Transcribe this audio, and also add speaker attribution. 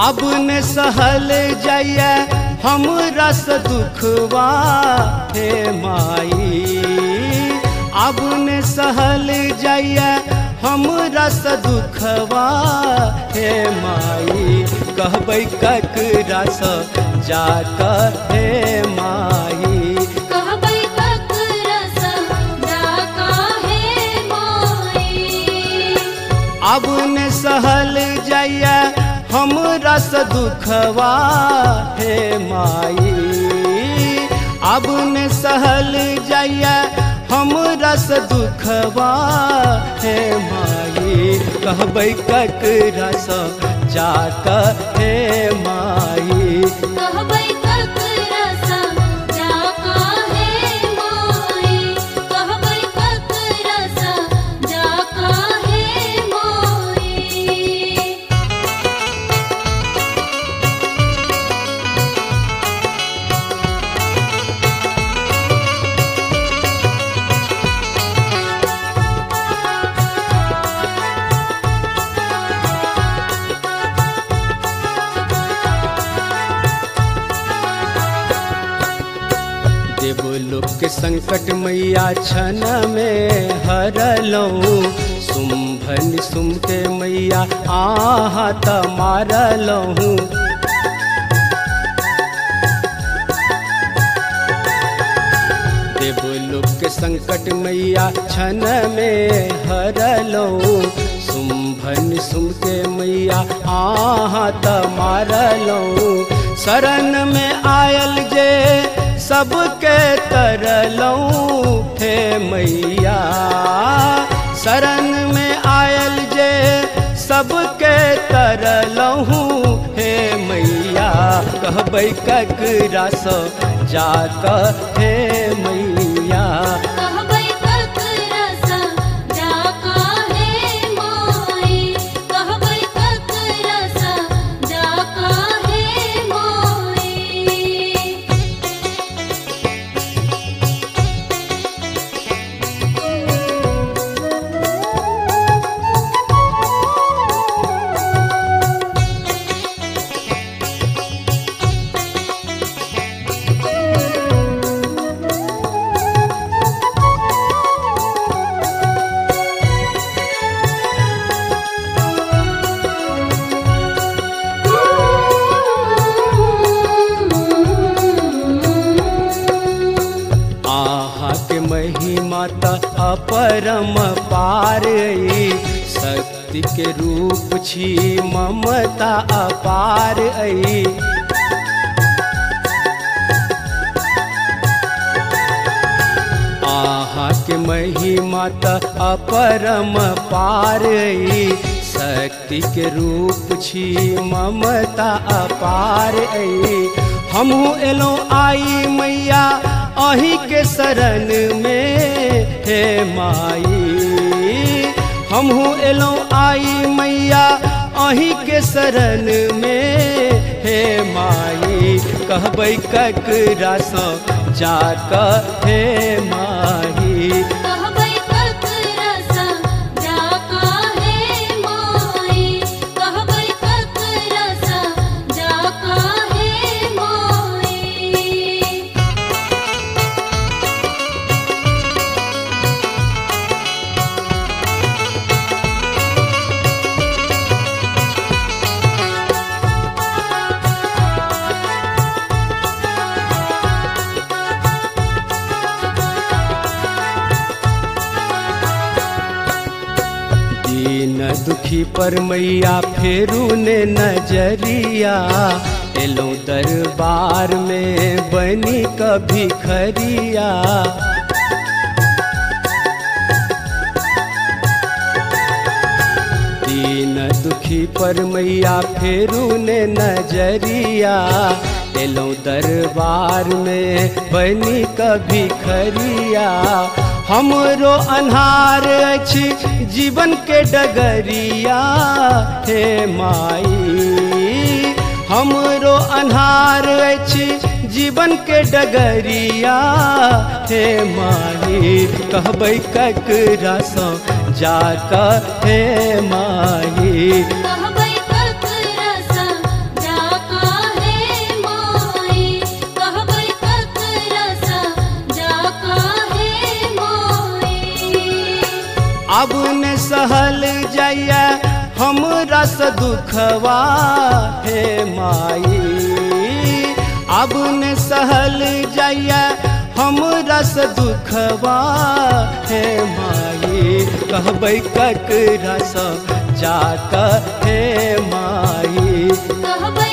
Speaker 1: अब न सहल जाइए हमरा से दुखवा हे माई। अब न सहल जाइए हमरा से दुखवा हे माई। कहबै ककरा से जाकर हे माई।
Speaker 2: कहबै ककरा से जाकर हे माई।
Speaker 1: अब न सहल जाइए हमरा से दुखवा हे माई। अब न सहल जाइए हमरा से दुखवा हे माई। कहबै ककरा से जाकर हे माई।
Speaker 2: कहबै ककरा से जाकर हे माई। कहबै ककरा से जाकर हे माई।
Speaker 1: देवलोक के संकट मैया क्षण में हरलऊँ। शुंभ निशुंभ के मैया आहत मारलऊँ। देवलोक के संकट मैया क्षण में हरलऊँ। शुंभ निशुंभ के मैया आहत मारलऊँ। शरण में आयल जे सबके तरलऊँ हे मैया। शरण में आयल जे सबके तरलऊँ हे मैया। कहबै ककरा से जाकर हे मैया।
Speaker 2: कहबै ककरा से जाकर हे माई। कहबै ककरा से जाकर हे माई।
Speaker 1: महिमा त अपरम पार। शक्ति के रूप छी ममता अपार। आहा के महिमा त अपरम पार। शक्ति के रूप छी ममता अपार। हमहू एलौं आई मैया अही के शरण में हे माई। हमहू एलौं आई मैया अही के शरण में हे माई। कहबै ककरा से जाकर हे माई।
Speaker 2: कहबै ककरा से जाकर हे माई। कहबै ककरा से जाकर हे माई।
Speaker 1: दीन दुखी पर मैया फेरू ने नजरिया। एलौं दरबार में बनी कभी खरिया। दीन दुखी पर मैया फेरू ने नजरिया। एलौं दरबार में बनी कभी खरिया। हमरो अन्हार अछि जीवन के डगरिया हे माई। हमरो अन्हार अछि जीवन के डगरिया हे माई। कहबै ककरा से जाकर हे माई।
Speaker 2: कहबै ककरा से
Speaker 1: सहल जाइया हमरा से दुखवा हे माई, अब न सहल जाइया हमरा से दुखवा हे माई, कहबै ककरा से जाक हे माई,
Speaker 2: कहबै